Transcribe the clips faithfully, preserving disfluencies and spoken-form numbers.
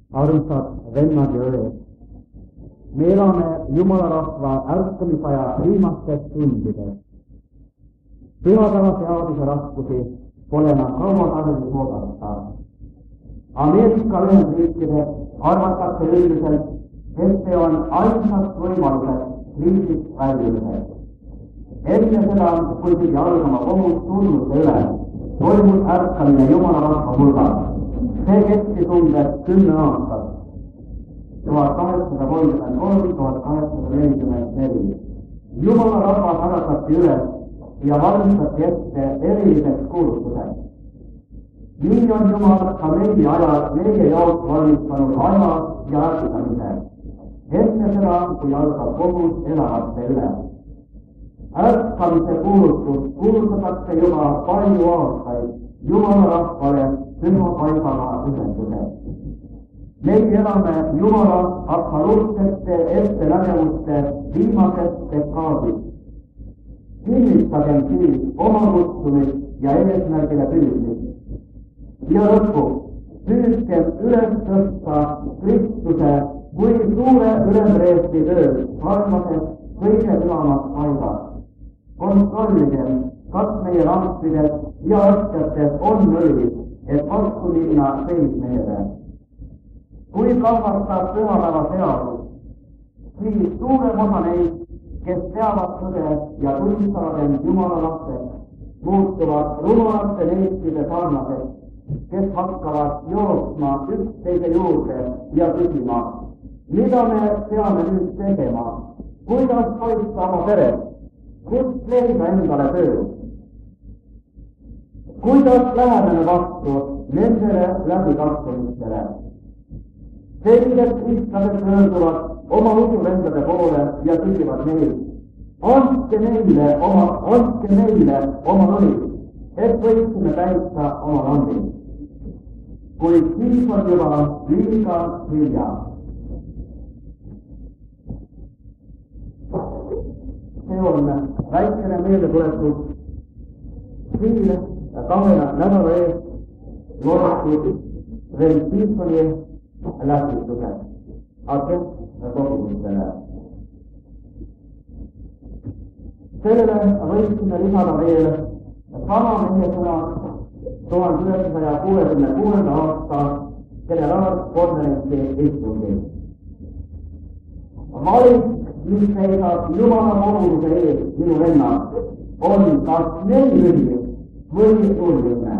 Armsad vennad ja õed, me elame Jumala rahva ärkamisaja viimastes tundides. Pühapäeva seaduse raskusi pole enam kaua tarvis oodata. Ameerika Ühendriikide arvatakse üldiselt, et see on ainsaks võimalused kriisist väljumiseks. Enne seda, kui pidi algama kohus surnuste üle, toimus ärkamine Jumala rahva hulgas. See kestis umbes kümme aastat, tuhat kaheksasada kolmkümmend kolm, tuhat kaheksasada nelikümmend neli. Jumala rahvas äratati üles ja valmistati ette eriliseks kuulutuseks. Nii on Jumal ka meie ajal meie jaoks valmistanud aja ja ärkamise. Enne seda, kui algab kohus elavate üle. Ärkamise kuulutus kuulutatakse juba palju aastaid Jumala rahvale püha paigaga ühendused. Meie elame Jumala absoluutsete ettenägemuste viimases dekaadis. Kinnitagem siis oma kutsumist ja eesmärgile püüdmist. Ja lõpuks püüdkem üles tõsta Kristuse kui suure ülemreesti tööd maailmases kõige pühamas paigas. Kontrolligem, kas meie lampides ja asjates on õli, et vastu minna seismeele. Kui kahvastab pühapäeva seadus, siis suurem osa neid, kes teavad tõde ja tunnistavad end Jumala lapseks, muutuvad rumalate neitside sarnaseks, kes hakkavad jooksma üksteise juurde ja küsima, mida me peame nüüd tegema, kuidas kaitsta oma peret, kust leida endale tööd, kuidas läheme vastu nendele läbikasvamistele. Sellised kristlased pöörduvad oma usuvendade poole ja küsivad neid, andke meile oma, andke meile oma õli, et võiksime täita oma lambid. Kuid siis on juba liiga hilja. See on väikene meeldetuletus siin kahe nädala eest loetud Restitutsiooni lähtituse Atent kogumistele. Sellele võiksime lisada veel sama meie sõnad tuhande üheksasaja kuuekümne kuuenda aasta generaalkonverentsi istungil. Valik, mis seisab Jumala kogumuse ees minu vennad, on kas nelilühi või nullline.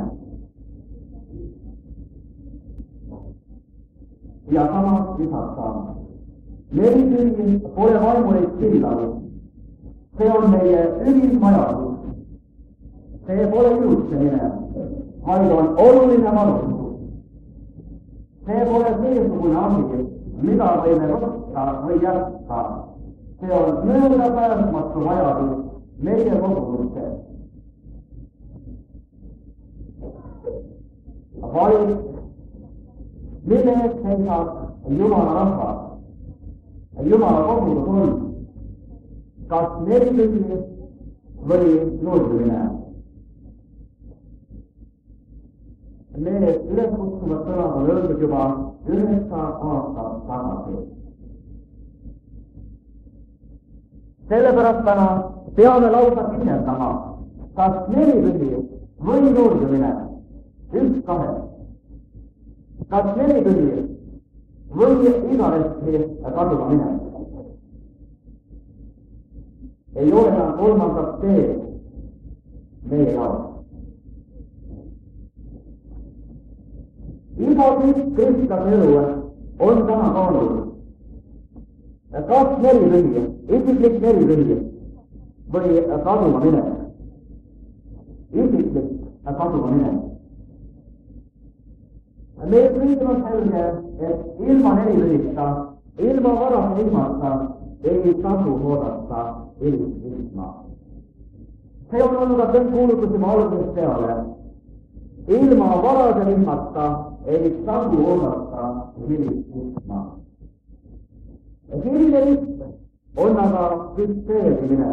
Ja samas lisata. Nelilühi pole vaimulik sillavus. See on meie ühismajadus. See pole ilutsemine, vaid on oluline valustus. See pole seesugune asi, mida võime võtta või jätta. See on möödapääsmatu vajadus meie kogudustes. Valik, mille eest seisab Jumala rahvas, Jumala kogudus on kas nelilühi või nullline. Need üleskutsuvad sõnad on öeldud juba üheksa aastat tagasi. Sellepärast täna peame lausa kisendama, kas nelilühi või nullline, üks kahe. Kas nelilühi või igavesti kaduma minek. Ei ole enam kolmandat teed meie jaoks. Iga kristlase elu on täna kaalul. Kas nelilühi, isiklik nelilühi või kaduma minek. Isiklik kaduma minek. Meil kõigil on selge, et ilma nelilühita, ilma varase ilmata ei tasu oodata ilmast ilma. See on olnud kõik kuulutus juba algusest peale. Ilma varase ilmata ei tasu oodata ilmast ilma. Selline liht on aga süsteemine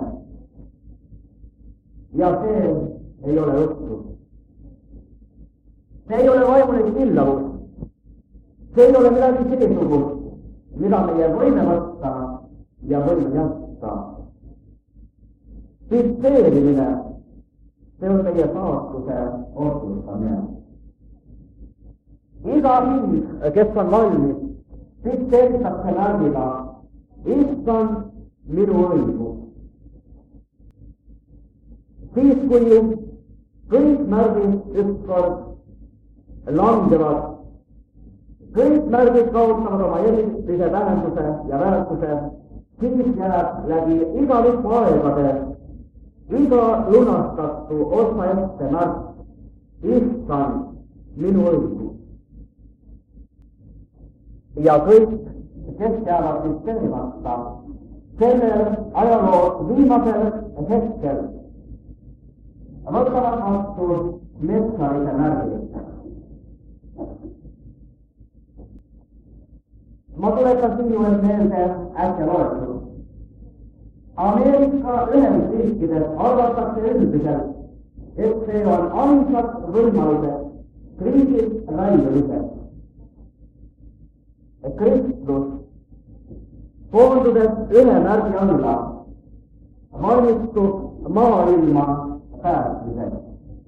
ja see ei ole õhtus. See ei ole vaimulik sillavus. see ei ole midagi seesugust, mida meie võime võtta ja võime jätta. Fitseerimine, see on meie saatuse otsustamine. Iga viis, kes on valmis, fitseeritakse märgiga, issand minu õigus. Siis, kui kõik märgid ükskord langevad, kõik märgid kaotavad oma erilise tähenduse ja väärtuse, siis jääb läbi igavik aegade iga lunastatu osa ette märk, issand minu õigus. Ja kõik, kes jäävad fitseerimata, sellel ajaloo viimasel hetkel võtavad vastu metsalise märgi. Ma tuletan siin juures meelde äsja loetud. Ameerika Ühendriikides arvatakse üldiselt, et see on ainsad võimalused kriisist väljumiseks. Kristus, koondudes ühe märgi alla, valmistub maailma päästmiseks.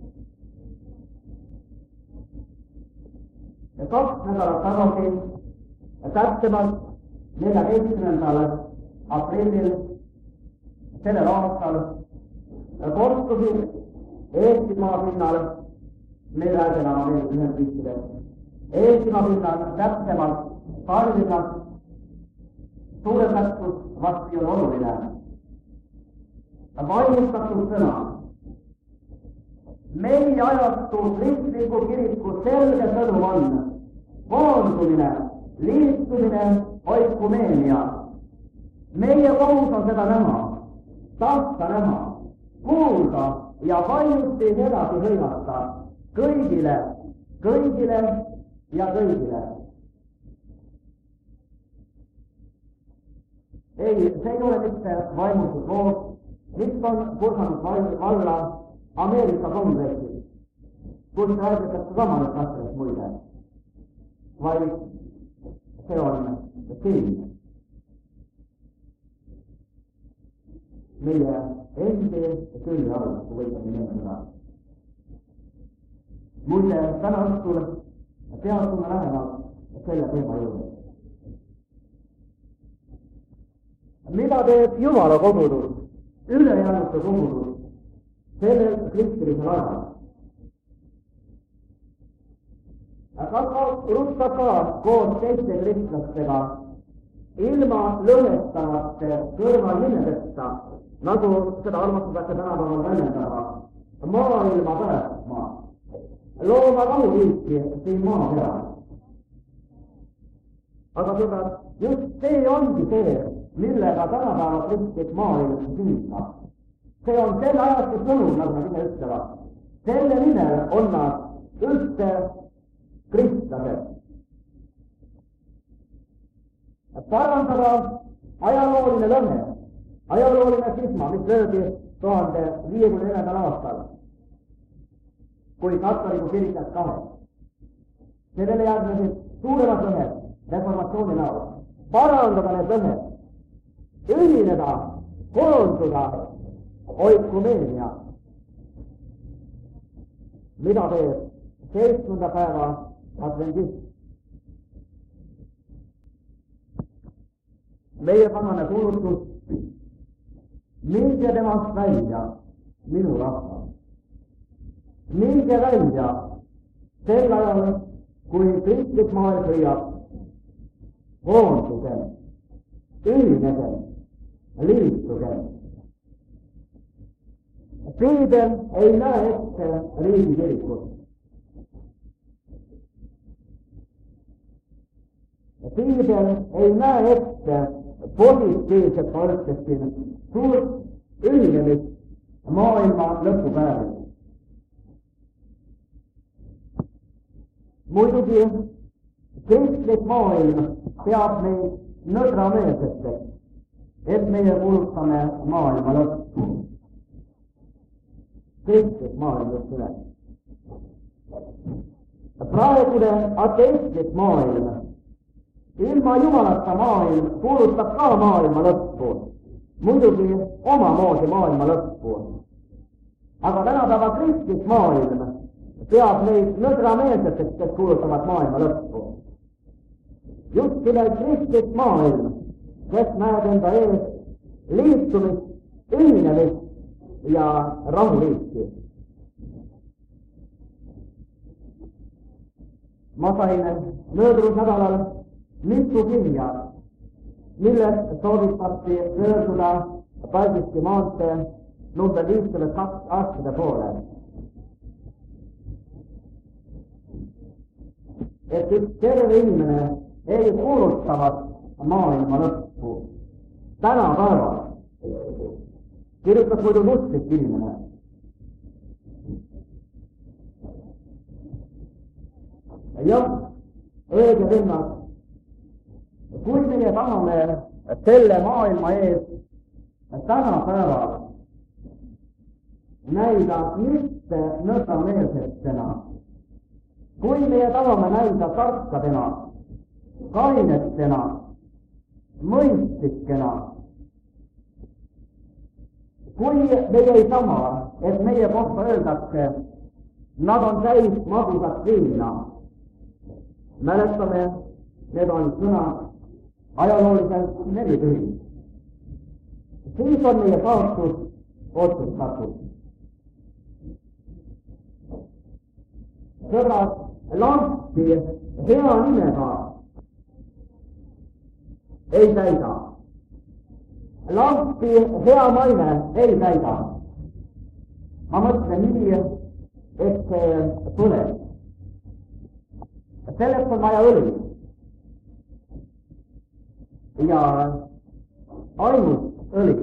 Kaks nädalat tagasi, täpsemalt neljateistkümnendal aprillil sellel aastal kohtusin Eestimaa pinnal, me ei räägi enam Ameerika Ühendriikides, Eestimaa pinnal täpsemalt Tallinnas, suure tähtsus vast ei ole oluline. Vaimustatud sõna. Meie ajastu kristliku kiriku selge sõnum on koondumine, liitumine, oikumeenia. Meie kohus on seda näha, tahta näha, kuulda ja valjusti edasi hõivata kõigile, kõigile ja kõigile. Ei, see ei ole mitte vaimustuslood, mis on kursanud valla Ameerika kongressis, kus räägitakse samanest asjast muide, vaid see on siin. Meie endi külje all, kui võidame nimetada. Muide, täna õhtul peatume lähemalt selle teema juurde. Mida teeb Jumala kogudus, ülejäänuste kogudus, sellel kristilisel ajal? Ruttab ka koos teiste kristlastega ilma lõhestavate kõrvalnimedeta, nagu seda armastatakse tänapäeval väljendada, maailma päästma, looma rahuliiki siin maa peal. Aga seda, just see ongi see, millega tänapäeva kristlik maailm püüda. See on selle ajastu sõnum, nagu nad ise ütlevad. Selle nimel on nad üldse kristlased. Parandada ajalooline lõhe, ajalooline sisma, mis löödi tuhande viiekümne neljandal aastal, kui katoliku kirikas kahe. Sellele järgnesid suuremad lõhed reformatsiooni näol. Parandada need lõhed, ühineda, koonduda, oikumeenia. Mida teeb seitsmenda päeva adventist? Meie pannane kuulutus, minge temast välja, minu rahva. Minge välja sel ajal, kui kristlik maailm hõiab, koondugem, ühinegem, liitugem. Piibel ei näe ette riigikirikut. Piibel ei näe ette positiivset mõttes suurt ühinemist maailma lõpupäevil. Muidugi kristlik maailm peab meid nõdrameelseteks, et meie kuulutame maailma lõppu. Kristlik maailm just üle. Praegune ateistlik maailm ilma Jumalata maailm kuulutab ka maailma lõppu. Muidugi omamoodi maailma lõppu. Aga tänapäeva kristlik maailm peab neid nõdrameelseteks, kes kuulutavad maailma lõppu. Just nimelt kristlik maailm, kes näeb enda ees liitumist, ühinemist ja rahuliiki. Ma sain möödunud nädalal mitu kirja, milles soovitati pöörduda Paldiski maantee number viiskümmend kaks arstide poole. Et üks terve inimene ei kuulutavat maailma lõppu. Tänapäeval kirjutas muidu usklik inimene. Jah, õige vennad, kui meie tahame selle maailma ees tänapäeval näida mitte nõdrameelsetena, kui meie tahame näida tarkadena, kainetena, mõistlikena, kui meie ei taha, et meie kohta öeldakse, nad on täis magusat viina. Mäletame, need on sõnad ajalooliselt nelipühi. Siis on meie kaotus otsustatud. Sõbrad, lampi hea nimega ei täida. Lampi hea maine ei täida. Ma mõtlen nii, et see põleb. Selleks on vaja õli. Ja ainult õli.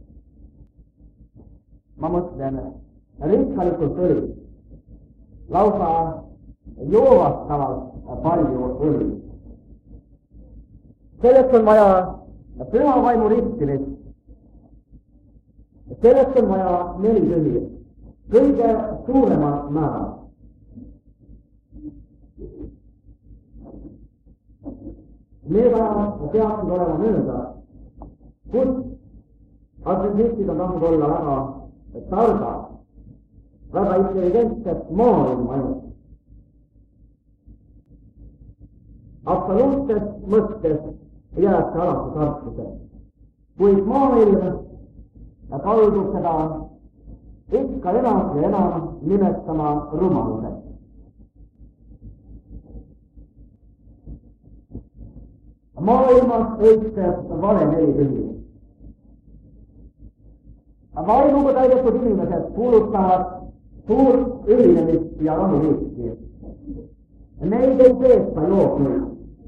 Ma mõtlen rikkalikult õli. Lausa joovastavalt palju õli. Selleks on vaja püha vaimu ristimist. Selleks on vaja neli pühi. Kõige suuremat määra. Need ajad peaksid olema mööda, kus adventistid on tahtnud olla väga targad, väga intelligentsed maailma eest. Absoluutses mõttes jääb see alati tarkuse, kuid maailm kaldub seda ikka enam ja enam nimetama rumaluseks. Maailmas õitseb vale neli pühi. Vaimuga täidetud inimesed kuulutavad suurt ühinemist ja rahuliiki. Neid ei peeta jooknuid.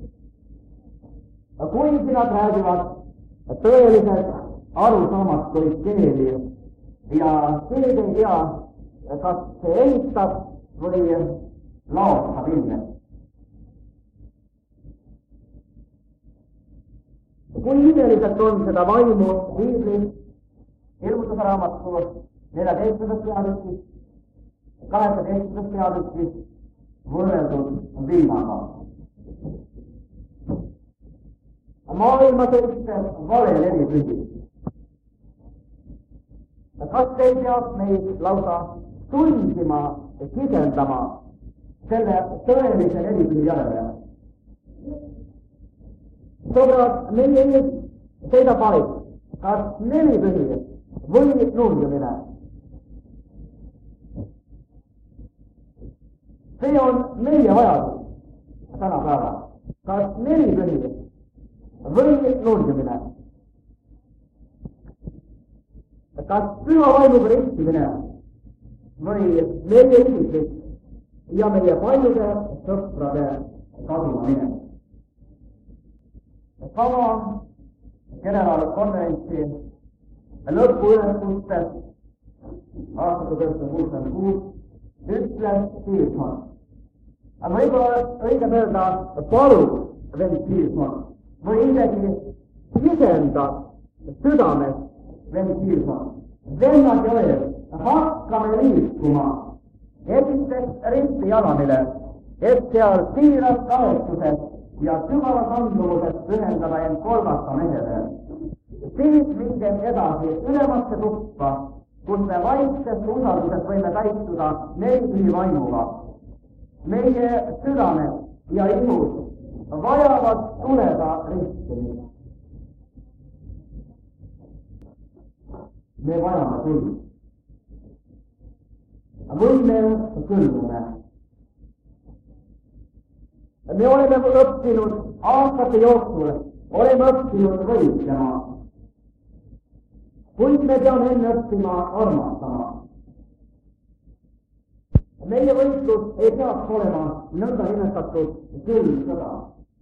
Kuigi nad räägivad tõeliselt arusaamatuid keeli ja keegi ei tea, kas see ehitab või laotab ilmet. Kui imeliselt on seda vaimu Piiblis, ilmutuse raamatu neljateistkümnendast peatükis, kaheksateistkümnendast peatükis võrreldud viinaga. Maailmas õitseb vale nelipühi. Kas ei peaks meid lausa tundima, sisendama selle tõelise nelipühi järele? Sõbrad, meie ees seisab valik, kas nelipühi või nurjumine. See on meie vajadus tänapäeva. Kas nelipühi või nurjumine. Kas püha vaimuga ristimine või meie isiklik ja meie paljude sõprade kadumine. Sama generaalkonverentsi lõpuülestustes aastal tuhat üheksasada kuuskümmend kuus ütles Pearson. Võib-olla õige öelda palub veel Pearson või isegi sisendas südames veel Pearson. Vennad ja õed, hakkame liikuma esiteks risti jalamile, et seal siiras kaotuses ja sügava kandumusest pühendada end kolmasta mehele. Siis mingem edasi ülemasse tuppa, kus me vaiksest usaldusest võime täituda neid ülivaimuga. Meie südamed ja ihud vajavad tuleda ristimist. Me vajame tuld. Või me kõllume. Me oleme õppinud aastate jooksul, oleme õppinud võitlema. Kuid me peame enne õppima armastama. Meie võitlus ei peaks olema nõnda nimetatud külgsõda.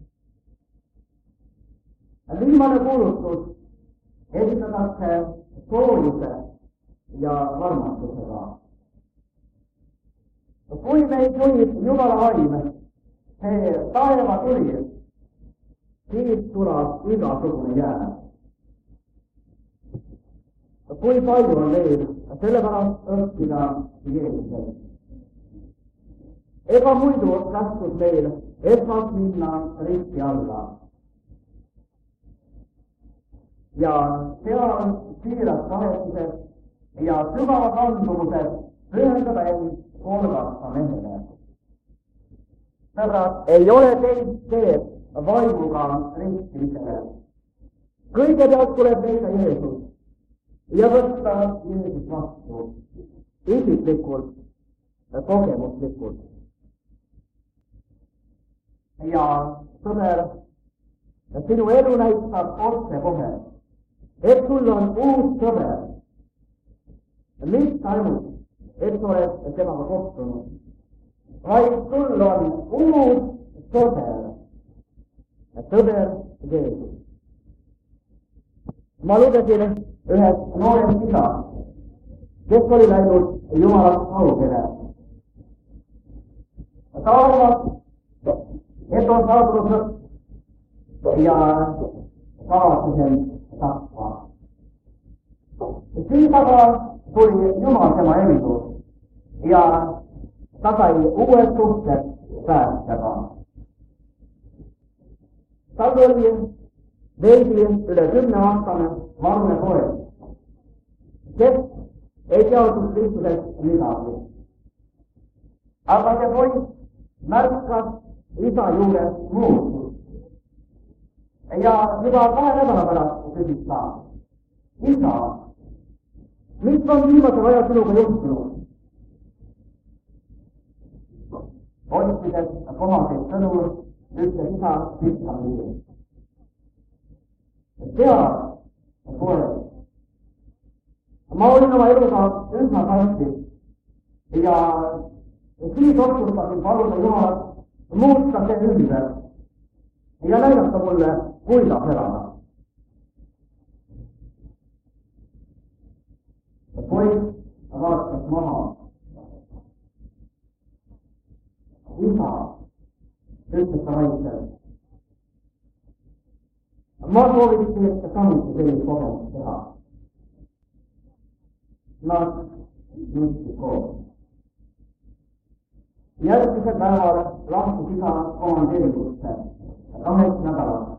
Viimane kuulutus esitatakse soojuse ja armastusega. Kui meid juhib Jumala vaim, see taeva tuli, siis tuleb igasugune jää. Kui palju on veel sellepärast õppida Jeesusel. Ega muidu lastud meil esmalt minna risti alla. Ja seal siiras kahetuses ja sügava kandumuses pühendada end kolmasta mehele. Sõbrad, ei ole teist teed vaimuga ristimisele. Kõigepealt tuleb leida Jeesus ja võtta Jeesus vastu isiklikult, kogemuslikult. Ja sõber, sinu elu näitab otse kohe, et sul on uus sõber, mitte ainult, et sa oled temaga kohtunud, vaid sul on uus sõber, sõber Jeesus. Ma lugesin ühes noorest isa, kes oli läinud Jumalast kaugele. Ta arvas, et on saabunud lõpp ja kavatsen tappa. Siis aga tuli Jumal tema ellu ja ta sai uued suhted päästjaga. Tal oli veidi üle kümne aastane vanne poeg, kes ei teadnud Kristusest midagi. Aga see poiss märkas isa juures muutust. Ja juba kahe nädala pärast küsis ta, isa, mis on viimasel ajal sinuga juhtunud? Otsides kohaseid sõnu, ütles isa pistamini. Tead, poeg, ma olin oma eluga üsna kastis ja siis otsustasin paluda Jumalat muuta see ümber ja näidata mulle, kuidas elada. Poiss vaatas maha. Isa, ütles ta vaikselt. Ma sooviksin samuti sellist kogemust teha. Nad nutsid koos. Järgmisel päeval lahkus isa komandeeringusse kaheks nädalaks.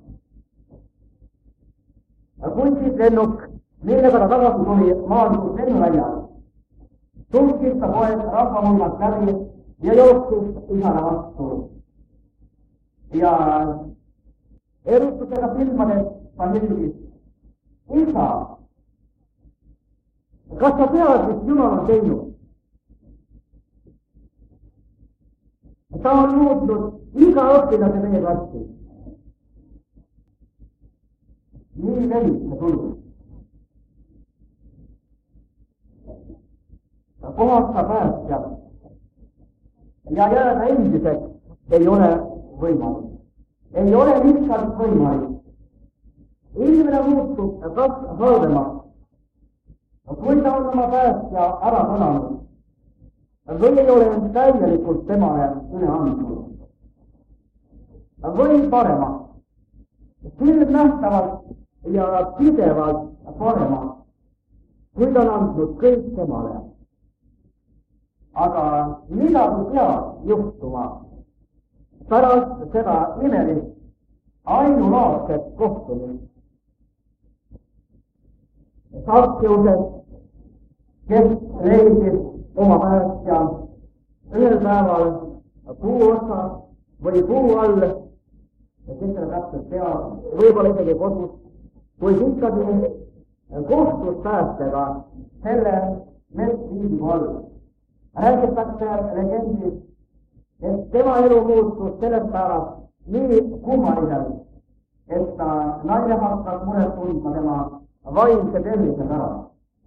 Kunstitlennuk, millega ta tagasi tuli maandus lennuväljal, tulkis ta poeg rahvamulmast läbi ja jooksis isana vastu. Ja erutusega silmades ta hilgis, isa, kas sa tead, mis Jumal on teinud? Ta on muutnud iga õpilase meie klassi. Nii levisse tuli. Kohasta päästja ja jääda endiseks ei ole võimalik. Ei ole lihtsalt võimalik. Inimene muutub kas halvemaks, kui ta on oma päästja ära kõlanud, või ei ole täielikult temale üle andnud. Või paremaks, silmnähtavalt ja pidevalt paremaks, kui ta on andnud kõik temale. Aga midagi peab juhtuma pärast seda imelist ainulaadset kohtumist. Sakkeused, kes leidis oma päästja ühel päeval puu otsas või puu all, kes selle täpselt teab, võib-olla isegi kodus, kuid ikkagi kohtus päästega selle metsliidigu all. Räägitakse legendis, et tema elu muutus sellest päevast nii kummaliselt, et ta naine hakkas muret tundma tema vaimse tervise pärast.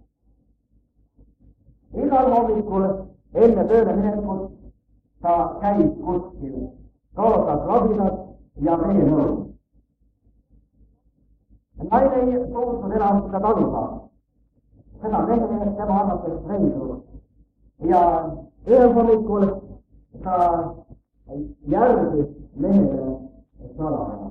Igal hommikul enne tööle minekut ta käis kuskil, kaotas labidat ja veenõu. Naine ei suutnud enam seda taluda. Seda mehe tema arvates veidru. Ja ühel hommikul ta järgis mehele salaja.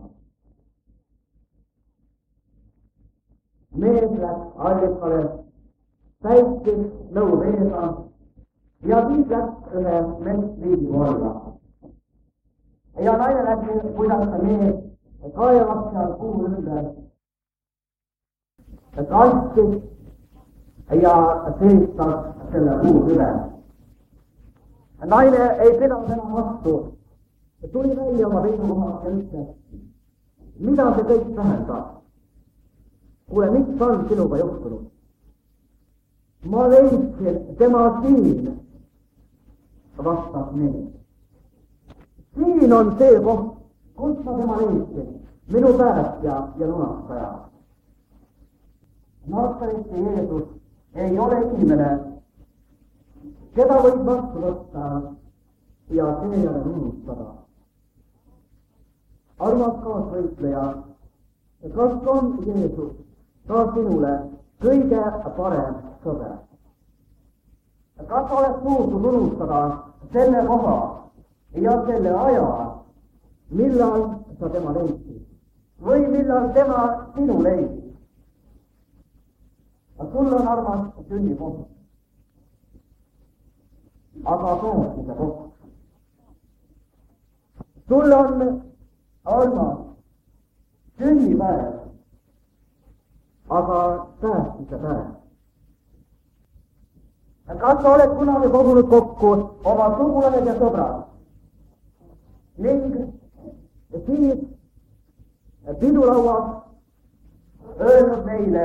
Mees läks allikale, täiskis nõu veega ja siis läks ühe metsliidigu alla. Ja naine läks, kuidas ta mees kaevas seal puu ümber, kastis ja seistas selle puu üle. Naine ei pidanud enam vastu, tuli välja oma seisukohast ja ütles, mida see kõik tähendab? Kuule, mis on sinuga juhtunud? Ma leidsin tema siin, vastas mees. Siin on see koht, kus ma tema leidsin, minu päästja ja lunastaja. Natsareti Jeesus ei ole inimene, keda võib vastu võtta ja seejärel unustada. Armas kaasvõitleja, kas on Jeesus ka sinule kõige parem sõber? Kas oled suutnud unustada selle koha ja selle aja, millal sa tema leidsid või millal tema sinu leidis? Sul on armas sünnikoht, aga päästmise koht. Sul on armas sünnipäev, aga päästmise päev. Kas sa oled kunagi kogunud kokku oma sugulased ja sõbrad ning siis pidulauas öelnud neile,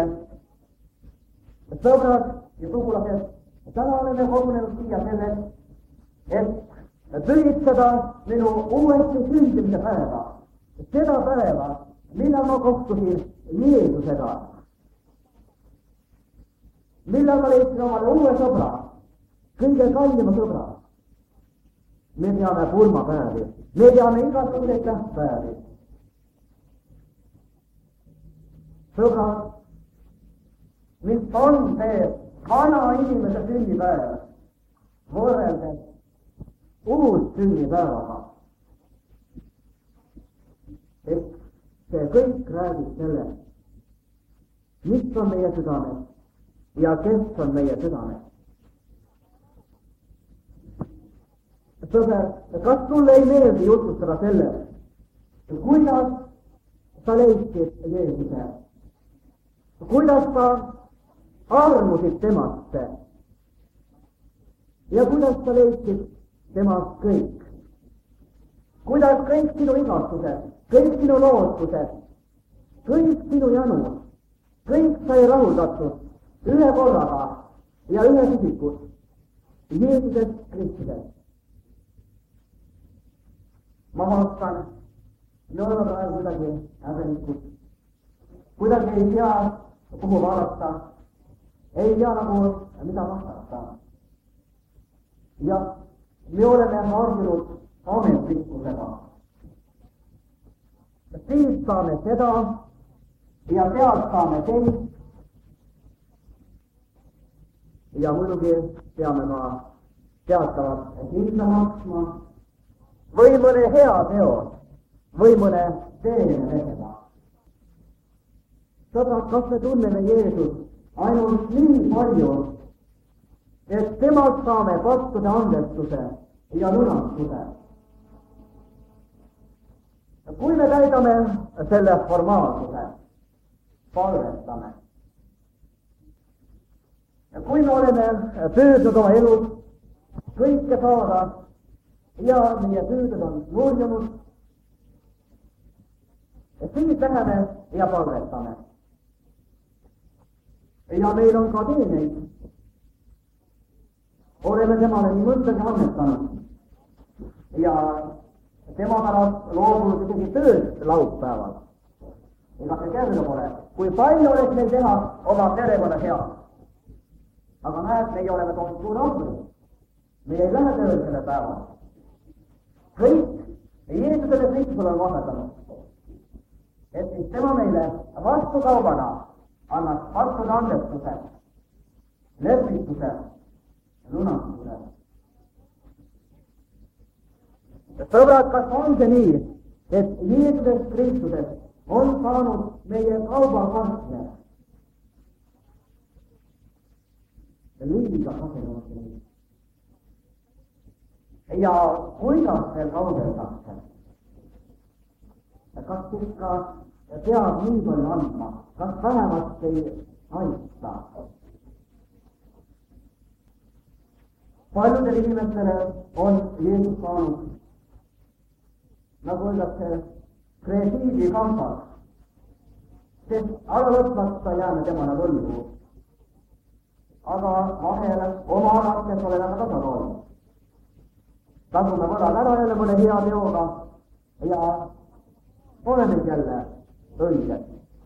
sõbrad ja sugulased, täna oleme kogunenud siia selleks, et pühitseda minu uuesti sündimise päeva, seda päeva, millal ma kohtusin Jeesusega, millal ma leidsin omale uue sõbra, kõige kallima sõbra. Me teame pulmapäevi, me teame igasuguseid tähtpäevi. Sõbrad, mis on see vana inimese sünnipäev võrreldes uus sünnipäevaga? Et see kõik räägib sellest, mis on meie südames ja kes on meie südames. Sõber, kas sulle ei meeldi jutustada sellest, kuidas sa leidsid Jeesuse? Kuidas sa armusid temasse ja kuidas sa leidsid temast kõik? Kuidas kõik sinu igastused, kõik sinu lootused, kõik sinu janu, kõik sai rahuldatud ühe korraga ja ühe isikus, Jeesuses Kristuses. Ma vaatan, me oleme praegu kuidagi häbenikud, kuidagi ei tea, kuhu vaadata, ei tea nagu mida vastata. Ja me oleme harjunud ametlikkusega. Siis saame seda ja sealt saame teist. Ja muidugi peame ka teatavat hinda maksma või mõne hea teo või mõne teene tegema. Sõbrad, kas me tunneme Jeesus ainult nii palju, et temalt saame pattude andestuse ja lunastuse? kui me täidame selle formaalsuse, palvetame. Ja kui me oleme püüdnud oma elus kõike saada ja meie püüded on nurjunud, siis läheme ja palvetame. Ja meil on ka teeneid. Oleme temale nii mõndagi annetanud ja tema pärast loobunud isegi tööd laupäeval. Ega see kerge pole, kui palju oleks meil teha oma perekonna head. Aga näed, meie oleme toonud suur ohvri. Meil ei lähe tööl selle päeva. Kõik Jeesusele Kristusele on vahedanud, et siis tema meile vastu kaubana annab vastud andestuse, lepituse, lunastuse. Sõbrad, kas on see nii, et Jeesuses Kristuses on saanud meie kaubapartner? Liiga kasenud nii. Ja kuidas veel kaugeldakse? Kas ikka peab nii palju andma? Kas vähemalt ei aita? Paljudel inimestele on Jeesus saanud, nagu öeldakse, krediidikambad, sest alla lõpmata jääme temale võlgu. Aga vahel oma raskes oleme ka tasakaalu. Tasume võrad ära jälle mõne hea teoga ja oleme jälle õiged.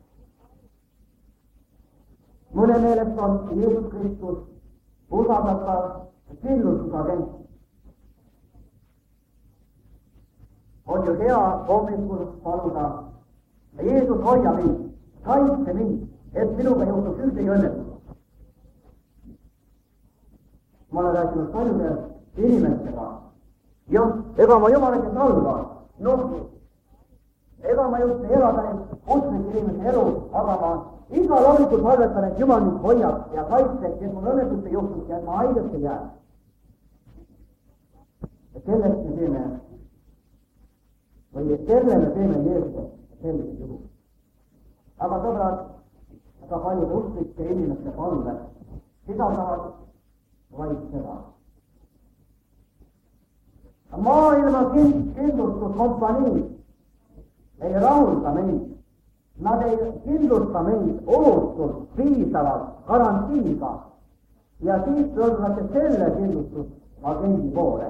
Mõne meelest on Jeesus Kristus usaldatav sillustusagent. On ju hea hommikul paluda, Jeesus hoia mind, kaitse mind, et minuga juhtuks ühtegi õnnetus. Ma olen rääkinud paljude inimestega. Jah, ega ma Jumalagi salva, noh, ega ma just ei elada usklik inimese elu, aga ma igal hommikul palvetan, et Jumal mind hoiab ja kaitseks, et mul õnnetust ei juhtuks ja et ma haigeks ei jää. Ja sellest me teeme, või selle me teeme Jeesusest sellisel juhul. Aga sõbrad, ka paljud usklike inimeste palve sisaldavad vaid seda. Maailma kindlustuskompaniid ei rahulda meid. Nad ei kindlusta meid ohutult, piisavalt, garantiiga. Ja siis pöördutakse selle kindlustusagendi poole.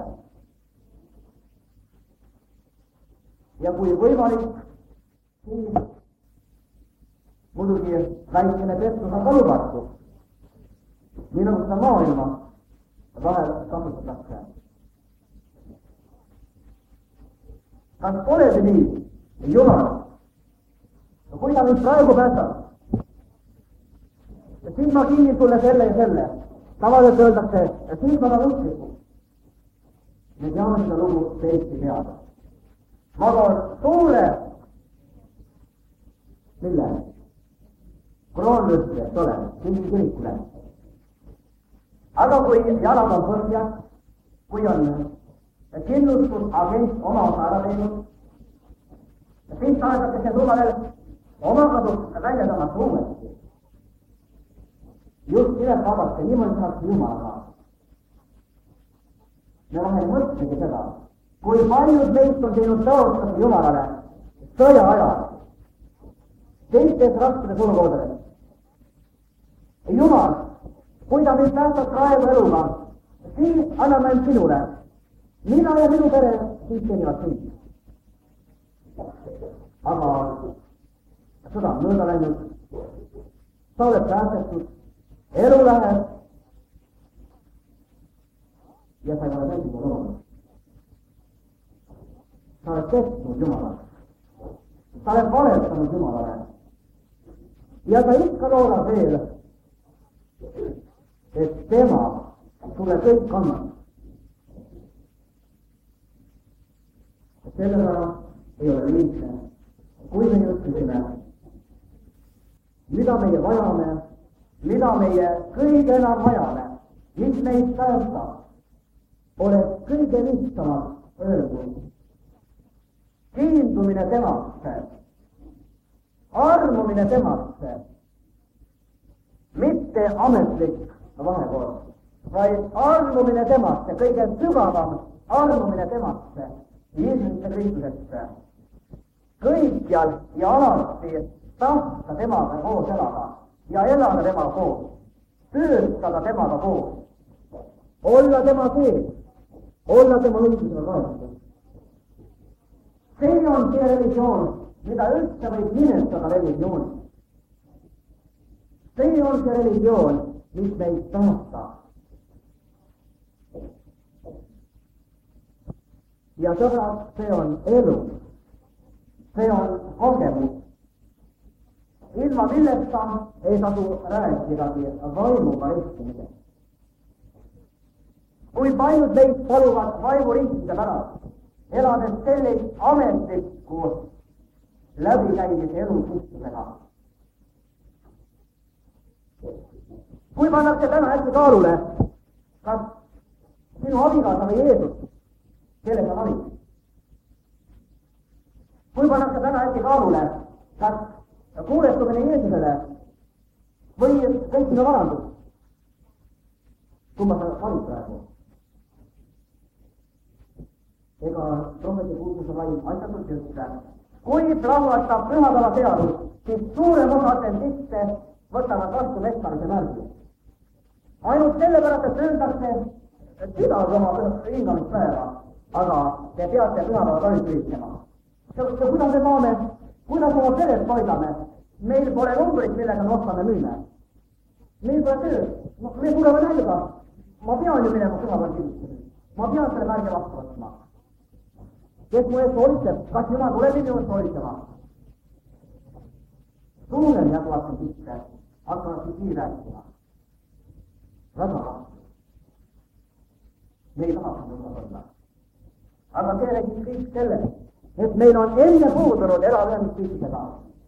Ja kui võimalik, siis muidugi väikene pettus on ka lubatud. Nii nagu seda maailma vahel kasutatakse. Kas pole see nii? Jumal, kui ta nüüd praegu päästab, siis ma kinnin sulle selle ja selle. Tavaliselt öeldakse, et siis ma olen usklikud. Me teame seda lugu teisi teada. Ma toon suure, mille? Kroonlüstri, et ole, mingi kirikule. Aga kui jalad on põhja, kui on kindlustusagent oma osa ära teinud, siis tahetakse see sulla veel oma kaduks välja tõmmata uuesti. Just nimelt vabasti, niimoodi saaks Jumalaga. Me vahel mõtlegi seda, kui paljud meist on teinud tõostasi Jumalale sõja ajal, teistes rasketes olukordades. Jumal, kui ta mind päästab praegu eluga, siis anname end sinule. Mina ja minu pere siis teenivad sind. Aga sõda on mööda läinud, sa oled päästetud, elu läheb ja sa ei ole täinud olnud. Sa oled petnud Jumalale. Sa oled valetanud Jumalale. Ja ta ikka loodab veel, et tema sulle kõik annab. Selle pärast ei ole liigne, kui me ütlesime, mida meie vajame, mida meie kõige enam vajame, mis meid päästab, oleks kõige lihtsamalt öeldud. kiindumine temasse, armumine temasse, mitte ametlik vahekord, vaid armumine temasse, kõige sügavam armumine temasse, Jeesuse Kristusesse, kõikjal ja alati tahta temaga koos elada ja elada temaga koos, töötada temaga koos, olla tema sees, olla tema õigusega kaetud. See on see religioon, mida üldse võib nimetada religiooni. See on see religioon, mis meid päästab. Ja sõbrad, see on elu, see on kogemus, ilma millesta ei tasu rääkidagi vaimuga ristimisest. Kui paljud meist paluvad vaimu ristide pärast, elades sellist ametlikku läbikäimise elu Kristusega. Kui pannakse täna äkki kaalule, kas sinu abikaasa või Jeesus, kelle sa valid? Kui pannakse täna äkki kaalule, kas kuulestumine Jeesusele või kõik sinu varandus, kumma sa valid praegu? Ega prohveti kuulsuse vaim asjatult üldse. Kui plahvatab pühapäeva seadus, siis suurem osa adventiste võtavad vastu mestamise märgi. Ainult sellepärast, et öeldakse, et pidage oma hingamispäeva, aga te peate pühapäeva tohid üritama. Kuidas me maame, kuidas oma pered paidame? Meil pole numbrit, millega me ostame müüme. Meil pole töö. No, me tuleme nälga. Ma pean ju minema pühapäeva kivistusele. Ma pean selle märgi vastu võtma. Kes mu eest hoolitseb, kas jumal tuleb minu eest hoolitsema? Suurem jaguvad siin sisse, hakkavad siin nii rääkima. Väga raske. Me ei tahaks jumal olla. Aga see räägib kõik sellest, et meil on enne puudunud elavühendus Kristusega.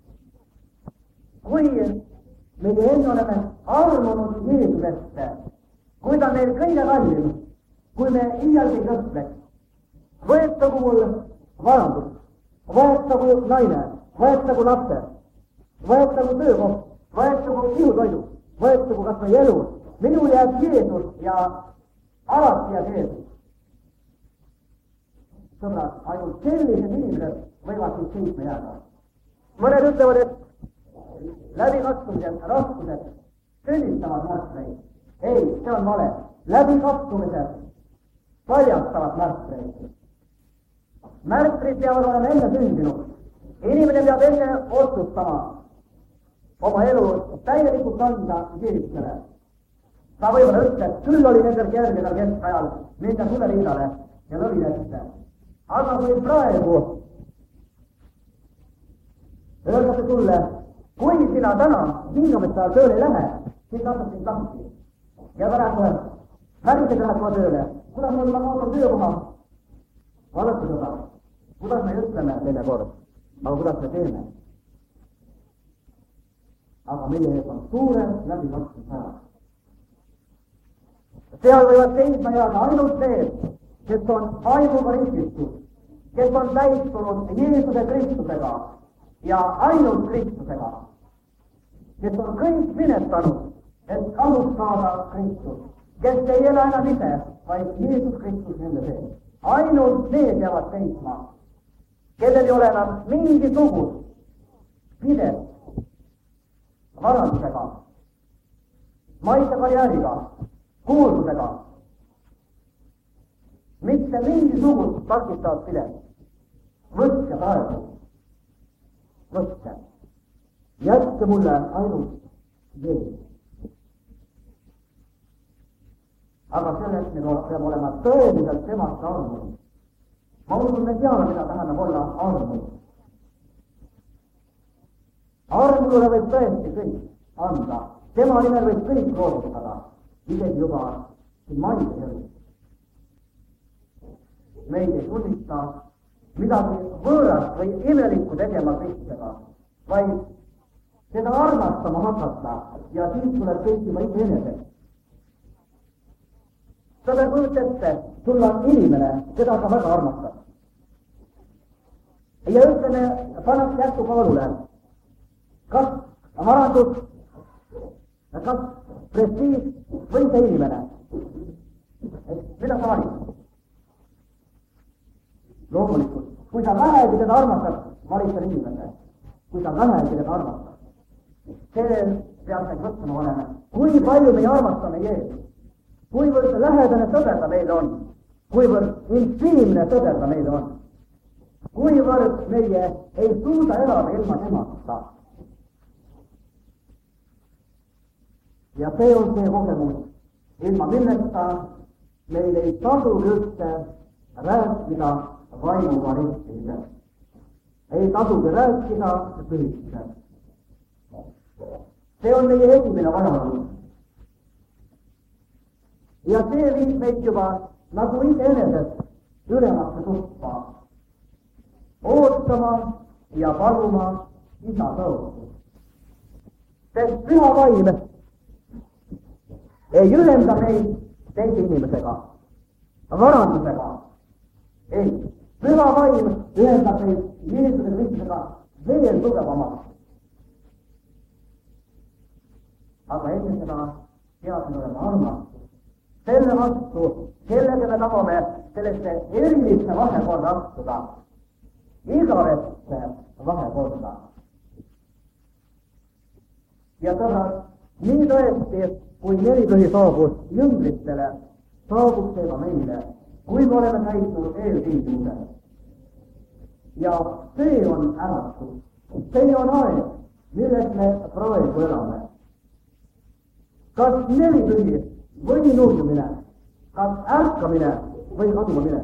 Kui meie enne oleme armunud Jeesusesse, kui ta meil kõige kallim, kui me iialgi kõhtleks, võetagu mul varandus, võetagu naine, võetagu lapse, võetagu töökoht, võetagu ihutoidu, võetagu kas või elu. Minul jääb Jeesus ja alati jääb Jeesus. Sõbrad, ainult sellised inimesed võivad siis seisma jääda. Mõned ütlevad, et läbikatsumised, raskused sünnitavad märtreid. Ei, see on vale. Läbikatsumised paljastavad märtreid. Märtrid peavad olema enne sündinud. Inimene peab enne otsustama oma elu täielikult anda Jeesusele. Ta võib-olla ütleb, et küll oli nendel kergedel keskajal minna tuleriidale ja lõvi ette. Aga kui praegu öeldakse sulle, kui sina täna hingamisel ajal tööle ei lähe, siis laseb sind lahti. Ja ta läheb kohe, märgised läheb kohe tööle. Kuidas mul ma kaotan töökoha? Vaadake seda. Kuidas me ütleme teine kord, aga kuidas me teeme? Aga meie ees on suurem läbikatsumise ära. Seal võivad seisma jääda ainult need, kes on vaimuga rististud, kes on täitunud Jeesuse Kristusega ja ainult Kristusega, kes on kõik minetanud, et kahust saada Kristus, kes ei ela enam ise, vaid Jeesus Kristus nende sees. Ainult need jäävad seisma, kellel ei ole enam mingisugust pidet varandusega, maise karjääriga, kuulsusega, mitte mingisugust takistavat pidet. Võtke praegu, võtke, jätke mulle ainult Jeesus. Aga selleks me peab olema tõeliselt temast armunud. Ma usun, me teame, mida tähendab olla armunud. Armunule võib tõesti kõik anda. Tema nimel võib kõik loodustada, isegi juba siin maise elu. Meid ei tunnista midagi võõrast või imelikku tegema Kristusega, vaid seda armastama hakata ja siis tuleb kõikima ikka eneseks. Sa pead kujuta ette, sul on inimene, keda sa väga armastad. ja ütleme, pannakse jätku kaalule. Kas varandus, kas prestiis või see inimene? Mida sa valid? Loomulikult, kui sa vähegi teda armastad, valid selle inimese. Kui sa vähegi teda armastad. See peaks võtma olema. Kui palju me armastame Jeesus? Kuivõrd lähedane sõber ta meil on? Kuivõrd intiimne sõber ta meil on? Kuivõrd meie ei suuda elada ilma temasta? Ja see on see kogemus, ilma millesta meil ei tasu üldse rääkida vaimuga ristimisest. Ei tasugi rääkida pühitusest. See on meie esimene vajadus. Ja see viib meid juba nagu iseenesest ülemasse tuppa, ootama ja paluma isa tõostu. Sest püha vaim ei ülenda meid teise inimesega, varandusega. Ei, püha vaim ühendab meid Jeesuse Kristusega veel tugevamaks. Aga enne seda peab olema armastus. Selle vastu, kellega me tahame sellesse erilisse vahekorda astuda, igavesse vahekorda. Ja sõbrad, nii tõesti, kui nelipühi saabus jüngritele, saabub see ka meile, kui me oleme täitnud eeltingimused. Ja see on äratus, see on aeg, milles me praegu elame. Kas nelipühi või nurjumine, kas ärkamine või kaduma mine.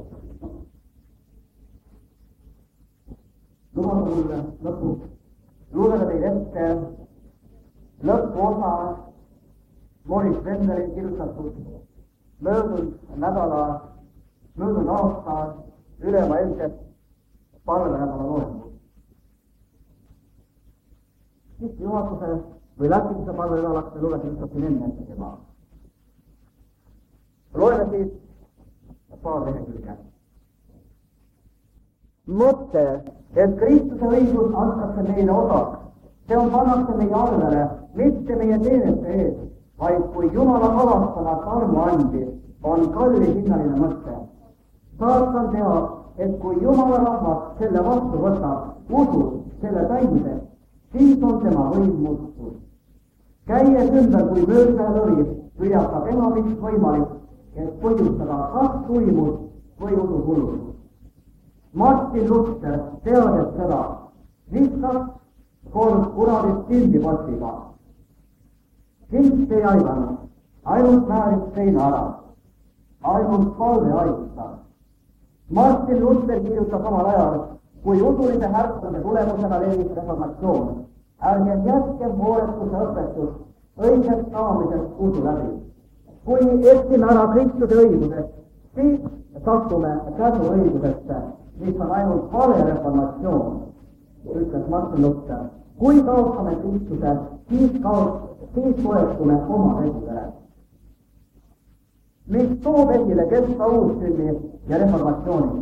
Lubage mulle lõpuks lugeda teid ette lõpposa Morris Venderi kirjutatud möödunud nädala, möödunud aasta ülemaailmset palvenädala loengut. Siis juhatuse või läbimuse palvenädalaks me lugesin siin enne ette kema. Loeme siis paar lehekülge. Mõtte, et Kristuse õigus antakse meile osaks, see on pannakse meie arvele, mitte meie teeneste ees, vaid kui Jumala kavastavat armu andis, on kalli hinnaline mõtte. Saatan teab, et kui Jumala rahvas selle vastu võtab, usub selle täimiseks, siis on tema võim mustus. Käies ümber kui mööda lõvi, püüab ta tema miks võimalik, et põhjustada kas tuimust või usukulust. Martin Luther teades seda, viskas kord kunagist sildi postiga. Kint ei aidanud, ainult määris seina ära, ainult palve aitab. Martin Luther kirjutab samal ajal, kui usulise härkade tulemusena levis reformatsioon. Ärgem jätkem hooletuse õpetust õigest saamisest usu läbi. Kui eksime ära Kristuse õigusest, siis satume käsu õigusesse, mis on ainult vale reformatsioon, ütles Martin Luther. Kui kaotame Kristuse, siis kaot, siis toetume oma käsudele. Mis toob esile kestva uussünni ja reformatsiooni?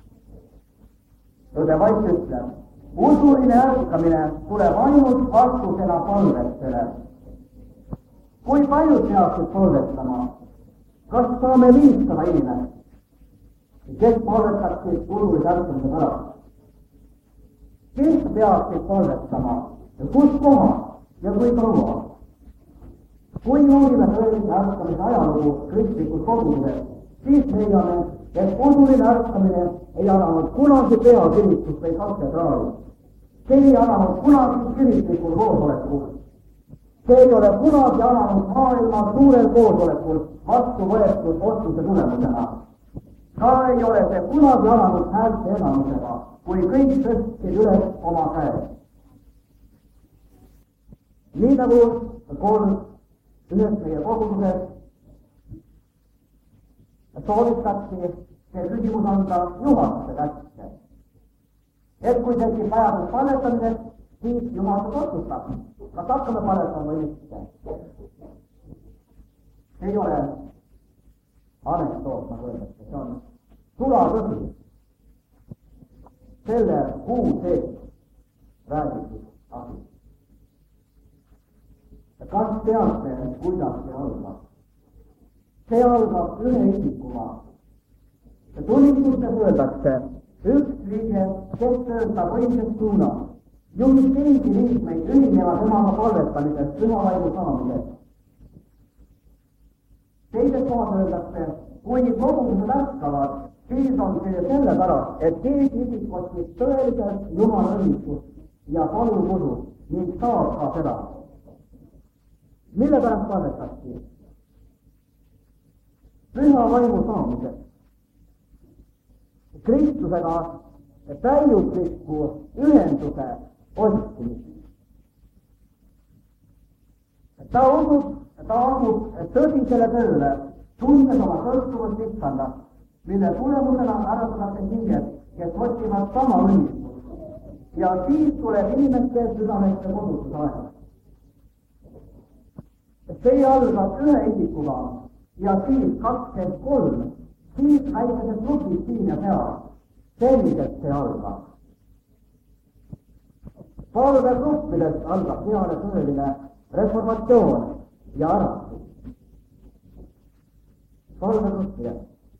Õde Vaits ütleb, usuline ärkamine tuleb ainult vastusena palvetele. Kui paljud peaksid palvetama? Kas saame viissada inimest, kes palvetaksid usulise ärkamise pärast? Kes peaksid palvetama? Kus kohas ja kui kaua? Kui uurime tõelise ärkamise ajalugu kristlikus koguduses, siis leiame, et usuline ärkamine ei alanud kunagi peakiristust või katedraali. See ei alanud kunagi kiristlikul koosolekul. See ei ole kunagi alanud maailma suurel koosolekul vastu võetud otsuse tulemusena. Ka ei ole see kunagi alanud häälte enamusega, kui kõik tõstsid üles oma käed. Nii nagu kord ühes meie koguduses soovitakse see küsimus anda juhatuse kätte. Et kui tekib vajadus palvetamiseks, siis juhatus otsustab, kas hakkame palvetama või mitte. See ei ole anekdoot, nagu öeldakse, see on sulatõsi. selle kuu sees räägitud asi. Kas teate, kuidas see algab? See algab ühe isikuga. Tunnistustes öeldakse, üks liige, kes töötab õiges suunas, juhib teisi liikmeid ühineva temaga palvetamisest, püha vaimu saamisest. Teises kohas öeldakse, kui kogudused ärkavad, siis on see sellepärast, et keegi isik otsib tõeliselt Jumala õnnistust ja palub usust ning saab ka seda. Mille pärast palvetati? Püha vaimu saamisest. Kristusega täiusliku ühenduse otsimist. Ta usub, ta asub tõsisele tööle, tundes oma sõltuvust issanda, mille tulemusena äratatakse hinged, kes otsivad sama õnnistust. Ja siis tuleb inimeste südameste kodutuse aeg. See algab ühe isikuga ja siis kakskümmend kolm, siis väikesed grupid siin ja seal. Selliselt see algab. Palvegruppides algab peale tõeline reformatsioon ja äratus. Palvegruppides.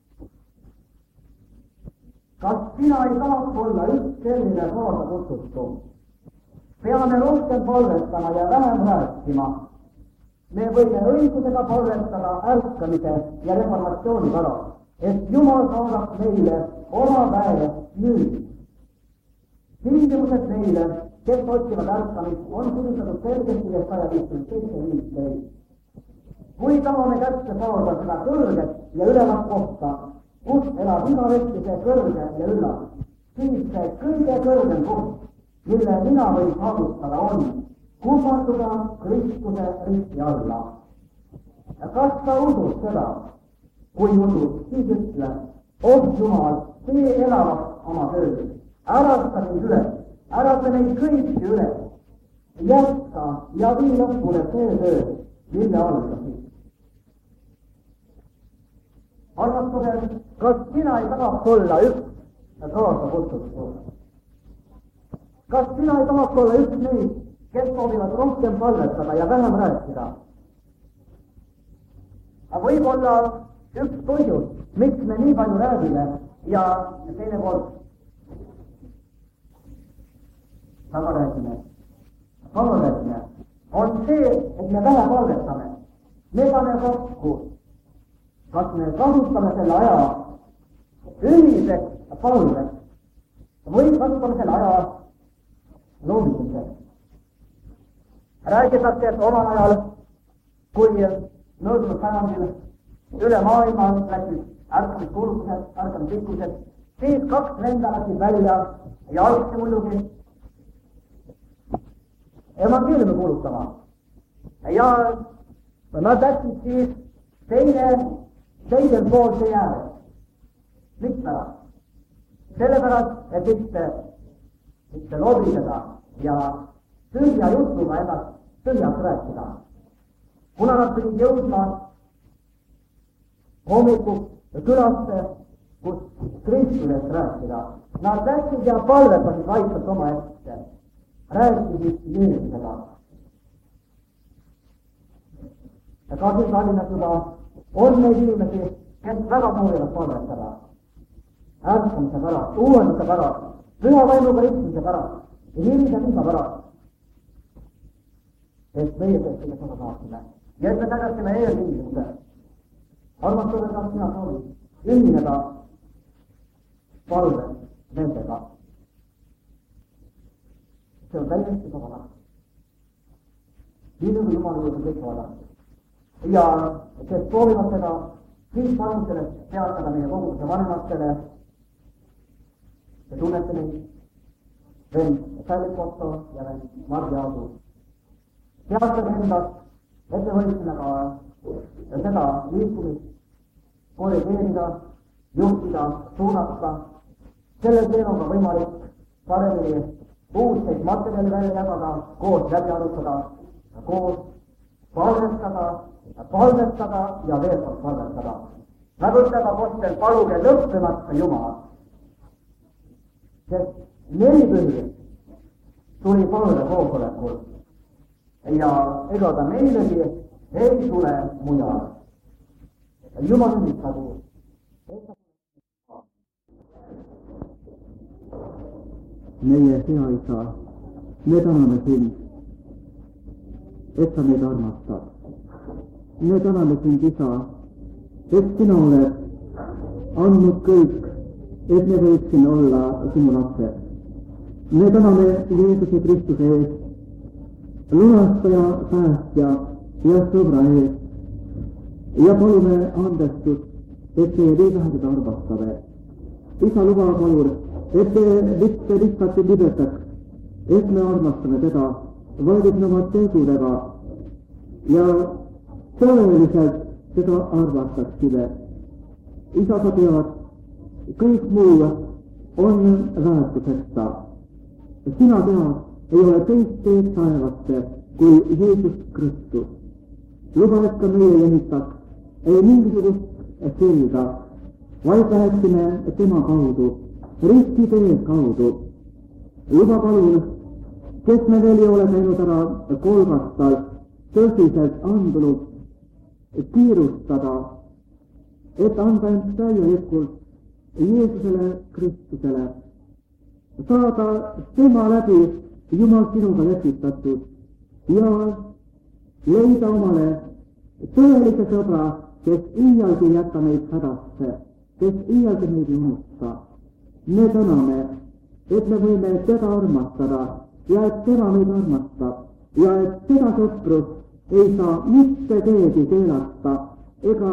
Kas sina ei tahaks olla üks selline kaasa kutsutu? Peame rohkem palvetama ja vähem rääkima. Me võime õigusega palvetada ärkamise ja reformatsiooni pärast, et Jumal saadab meile oma väe nüüd. Tingimused meile, kes otsivad ärkamist, on kirjutatud selgesti ja saja viiskümmend seitse viisteist. Kui tahame kätte saada seda kõrget ja ülemat kohta, kus elab igavesti see kõrge ja üllas, siis see kõige kõrgem koht, mille mina võin saavutada, on kummatuda Kristuse risti alla. Kas sa usud seda? Kui usud, siis ütle, oh Jumal, see elavad oma tööd. Ärata meid üles, ärata meid kõiki üles. Jätka ja vii lõpule see töö, mille algasid. Armastusel, kas sina ei tahaks olla üks kaasa kutsutud? Kas sina ei tahaks olla üks neid, kes soovivad rohkem palvetada ja vähem rääkida? Võib-olla üks põhjus, miks me nii palju räägime ja teine kord taga räägime, taga räägime, on see, et me vähe palvetame. Me paneme kokku, kas me kasutame selle aja ühiseks palveks või kasutame selle aja loomiseks. Räägitakse, et omal ajal, kui nõudnud sajandil üle maailma läksid ärkamiskuulutused, ärkamisikkused, siis kaks venda läksid välja ja algsi muidugi evangeeliumi kuulutama. Ja nad läksid siis teine, teisel pool see ääres. Miks pärast? Sellepärast, et mitte, mitte lobiseda ja tühja jutuga ennast tühjaks rääkida. Kuna nad pidid jõudma hommikuks külasse, kus Kristusest rääkida, nad läksid ja palvetasid vaikselt oma ette, rääkisid Jeesusega. Ja ka siin Tallinnas juba on neid inimesi, kes väga soovivad palvetada. Ärkamise pärast, uuenduste pärast, püha vaimuga istumise pärast ja hiljem isa pärast. Et meie teistele seda saaksime. Ja et me tägassime eeltingimuse. Armastusel, kas sina soovid ühineda palve nendega. See on täiesti vabala. Nii nagu Jumal juurde kõik vaadata. Ja kes soovivad seda, siis palun sellest teatada meie koguduse vanematele. Te tunnete neid vend Sällik Otto ja vend Mardi Aadu. Teatada endast, et me võiksime ka seda liikumist korrigeerida, juhtida, suunata. Selle teenuga võimalik paremini uudseid materjali välja jagada, koos läbi arutada, koos palvestada, palvestada ja veel kord palvestada. Nagu ütleb apostel, paluge lõppemata Jumal, sest neli põhjust tuli palve koosolekul ja ega ta meilegi ei tule mujal. Jumal õnnistagu. Meie hea Isa, me täname sind, et sa meid armastad. Me täname sind, Isa, et sina oled andnud kõik, et me võiksin olla sinu lapsed. Me täname Jeesuse Kristuse eest, lunastaja, päästja ja sõbra eest ja palume andestust, et teie viisahed armastame. Isa, luba palun, et te mitte lihtsalt ei libetaks, et me armastame teda, vaid et me oma tegudega ja tõeliselt seda armastaksime. Isa, sa tead, kõik muu on väärtuseta. Sina tead, ei ole teist teed taevasse kui Jeesus Kristus. Luba, et ka meie ei ehitaks ei mingisugust selga, vaid läheksime tema kaudu, riski tee kaudu. Luba palun, kes me veel ei ole käinud ära Golgatal tõsiselt andunud kiirustada, et anda end täielikult Jeesusele Kristusele, saada tema läbi Jumal sinuga lepitatud ja leida omale tõelise sõbra, kes iialgi ei jäta meid hädasse, kes iialgi meid ei unusta. Me täname, et me võime teda armastada ja et tema meid armastab ja et seda sõprust ei saa mitte keegi keelata ega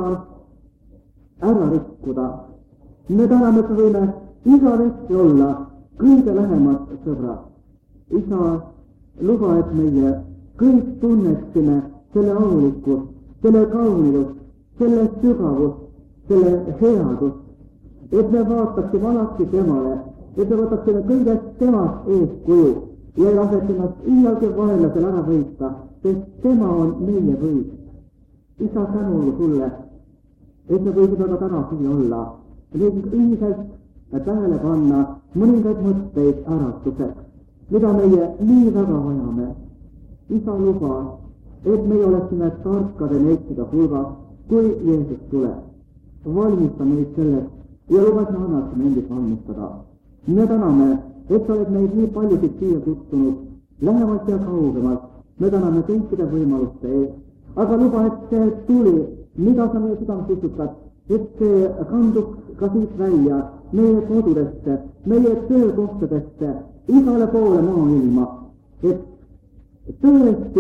ära rikkuda. Me täname, et me võime igavesti olla kõige lähemad sõbrad. Isa, luba, et meie kõik tunneksime selle aulikkust, selle kaunilust, selle sügavust, selle headust, et me vaataksime alati temale, et me võtaksime kõigest temast eeskuju ja ei laseks ennast iialgi vaenlasel ära võita, sest tema on meie võit. Isa, tänu olgu sulle, et me võisime ka täna siia olla ning ühiselt tähele panna mõningaid mõtteid äratuseks, mida meie nii väga vajame. Isa, luba, et meie oleksime tarkade neitside hulgas, kui Jeesus tuleb. Valmista meid selleks ja luba, et me annaksime endid valmistada. Me täname, et sa oled meid nii paljusid siia kutsunud, lähemalt ja kaugemalt. Me täname kõikide võimaluste eest, aga luba, et see tuli, mida sa meie südames istutad, et see kanduks ka siit välja meie kodudesse, meie töökohtadesse, igale poole maailma, et tõesti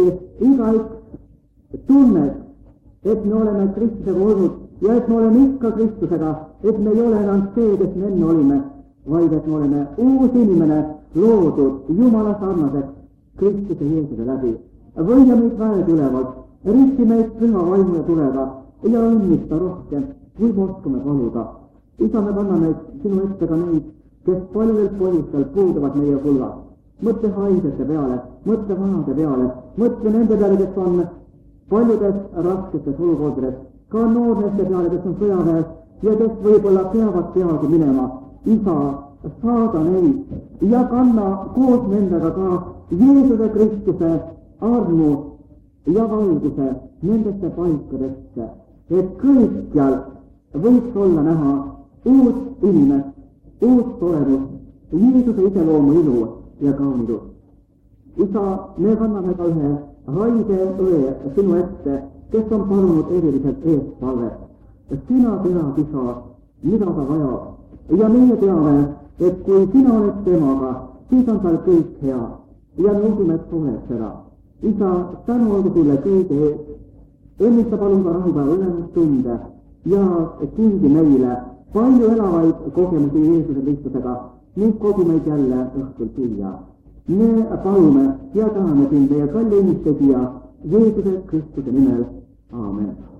igaüks tunneks, et me oleme Kristusega olnud ja et me oleme ikka Kristusega, et me ei ole enam see, kes me enne olime, vaid et me oleme uus inimene loodud Jumala sarnaseks Kristuse Jeesuse läbi. Võida meid väed ülevalt, riski meid püha vaimu ja tulega ja õnnista rohkem, kui me oskame paluda. Isa, me kanname sinu ette ka neid, kes paljudel põhjustel puuduvad meie hulgas. Mõtle haigete peale, mõtle vanade peale, mõtle nende peale, kes on paljudes raskestes olukordades, ka noormeeste peale, kes on sõjaväes ja kes võib-olla peavad peagi minema. Isa, saada neid ja kanna koos nendega ka Jeesuse Kristuse armu ja valguse nendesse paikadesse, et kõikjal võiks olla näha uut inimest, uut olemust, Jeesuse iseloomu ilu ja kaunidust. Isa, me kanname ka ühe haige õe sinu ette, kes on palunud eriliselt eestpalvet. Sina tead, Isa, mida ta vajab ja meie teame, et kui sina oled temaga, siis on tal kõik hea ja me usume, et sa oled seda. Isa, tänu olgu sulle kõige eest. Õnnista palun ka rahupäeva ülemustunde ja kingi meile palju elavaid kogemusi Jeesuse Kristusega ning kogu meid jälle õhtul siia. Me palume ja tahame sind teie kalli õnnistegija Jeesuse Kristuse nimel. Aamen.